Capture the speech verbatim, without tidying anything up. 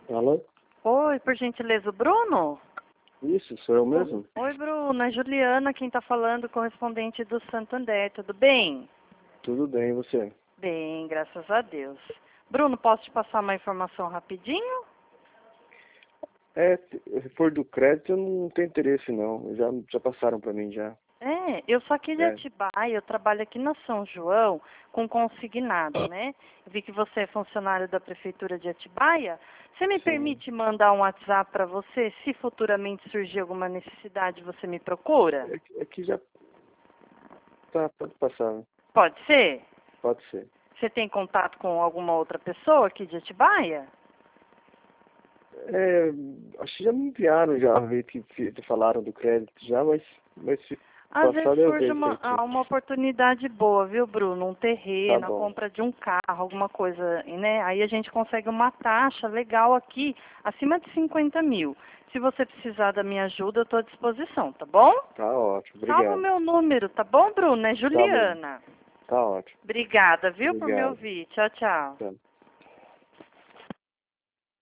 Alô? Oi, por gentileza, o Bruno? Isso, sou eu mesmo? Oi, Bruno, é Juliana quem está falando, correspondente do Santander, tudo bem? Tudo bem, e você? Bem, graças a Deus. Bruno, posso te passar uma informação rapidinho? É, se for do crédito eu não tenho interesse não, já, já passaram pra mim já. É, eu sou aqui de É. Atibaia, eu trabalho aqui na São João com consignado, né? Eu vi que você é funcionário da Prefeitura de Atibaia. Você me Sim. permite mandar um WhatsApp para você? Se futuramente surgir alguma necessidade, você me procura? É, que- é que já tá, pode passar, Pode ser? pode ser. Você tem contato com alguma outra pessoa aqui de Atibaia? É, acho que já me enviaram já, ver que que falaram do crédito já, mas, mas se Às vezes passar eu surge vejo uma, certinho. ah, uma oportunidade boa, viu, Bruno? Um Tá terreno, a bom, compra de um carro, alguma coisa, né? Aí a gente consegue uma taxa legal aqui, acima de cinquenta mil. Se você precisar da minha ajuda, eu estou à disposição, tá bom? tá ótimo, Salva o obrigado. meu número, tá bom, Bruno? É Tá bom, Juliana. tá ótimo, Obrigada, viu, por me obrigado. ouvir. Tchau, tchau. Tá.